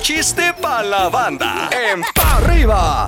chiste pa' la banda. En Pa' Arriba.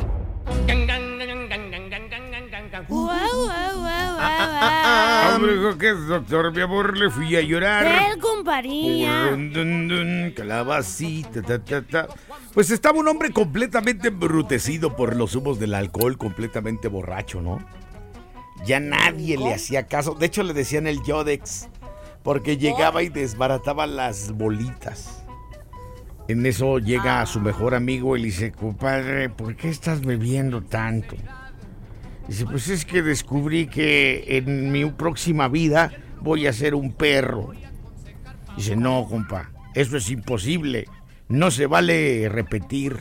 Hombre, ¿qué es, doctor? Mi amor, le fui a llorar. Él, comparilla. Calabacita, Pues estaba un hombre completamente embrutecido por los humos del alcohol, completamente borracho, ¿no? Ya nadie le hacía caso. De hecho, le decían el Yodex, porque llegaba y desbarataba las bolitas. En eso llega su mejor amigo y le dice: compadre, ¿por qué estás bebiendo tanto? Dice: pues es que descubrí que en mi próxima vida voy a ser un perro. Dice: no, compa, eso es imposible. No se vale repetir.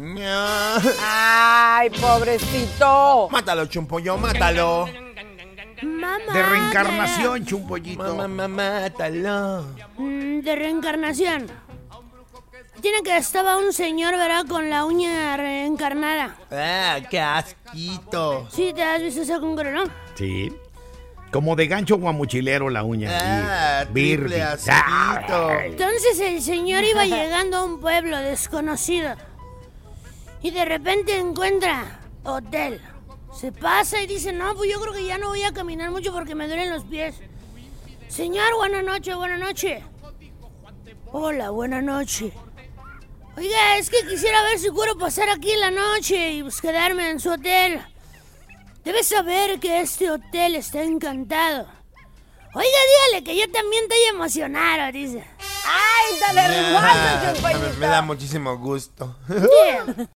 ¡Ay, pobrecito! Mátalo, Chumpollo, mátalo. Mamá. De reencarnación, chumpollito. Mátalo. De reencarnación. Tiene que estaba un señor, ¿verdad? Con la uña reencarnada. Ah, qué asquito. Sí, ¿te has visto ese congro, no? Sí. Como de gancho guamuchilero la uña. Ah, Virgen. triple asquito. Entonces el señor iba llegando a un pueblo desconocido. Y de repente encuentra hotel. Se pasa y dice: no, pues yo creo que ya no voy a caminar mucho porque me duelen los pies. Señor, buenas noches, buenas noches. Hola, buenas noches. Oiga, es que quisiera ver si puedo pasar aquí la noche y pues quedarme en su hotel. Debes saber que este hotel está encantado. Oiga, dígale que yo también estoy emocionado, dice. ¡Ay, dale riguazo, Chumpollo! Me da muchísimo gusto. Bien.